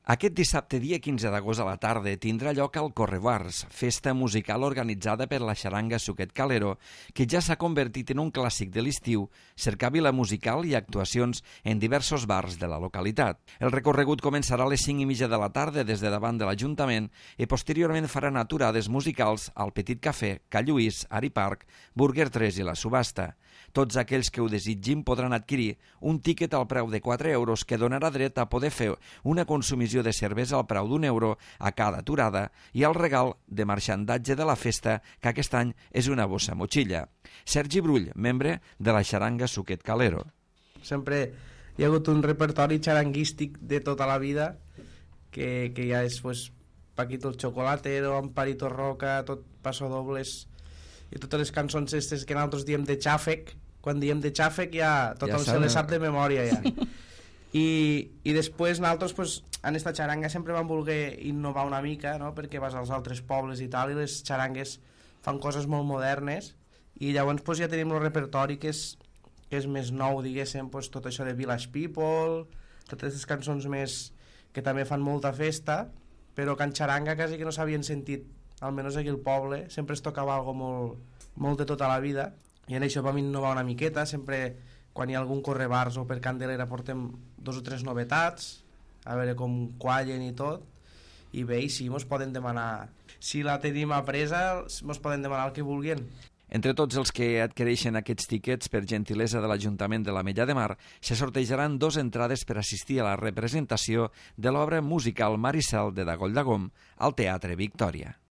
Aquest dissabte, dia 15 d'agost a la tarda, tindrà lloc al Correbars, festa musical organitzada per la xaranga Suquet Calero, que ja s'ha convertit en un clàssic de l'estiu, cercavila musical i actuacions en diversos bars de la localitat. El recorregut començarà a les 5:30 de la tarda des de davant de l'Ajuntament i posteriorment faran aturades musicals al Petit Cafè, Ca Lluís, Ari Park, Burger 3 i la Subhasta. Tots aquells que ho desitgin podran adquirir un tíquet al preu de 4 euros que donarà dret a poder fer una consumició de cervesa al preu d'1 euro a cada aturada i el regal de marxandatge de la festa, que aquest any és una bossa motxilla. Sergi Brull, membre de la xaranga Suquet Calero. Sempre hi ha hagut un repertori xaranguístic de tota la vida que ja és Paquito el Chocolatero, Amparito Roca, tot Pasodobles i totes les cançons aquestes que nosaltres diem de xàfec. Quan diem de xàfec ja tothom se les sap de memòria ja. I després nosaltres en esta xaranga sempre vam voler innovar una mica, no? Perquè vas als altres pobles i tal i les xarangues fan coses molt modernes i llavors ja tenim el repertori que és més nou, diguéssim, tot això de Village People, totes aquestes cançons més que també fan molta festa, però que en xaranga quasi que no s'havien sentit, almenys aquí al poble. Sempre es tocava algo molt de tota la vida i en això vam innovar una miqueta. Sempre quan hi ha algun correbars o per Candelera portem 2 o 3 novetats, a veure com quallen i tot, i bé, i sí, mos poden demanar, si la tenim apresa, mos poden demanar el que vulguin. Entre tots els que adquireixen aquests tíquets per gentilesa de l'Ajuntament de l'Ametlla de Mar, se sortejaran 2 entrades per assistir a la representació de l'obra musical Maricel de Dagoll de Gom al Teatre Victòria.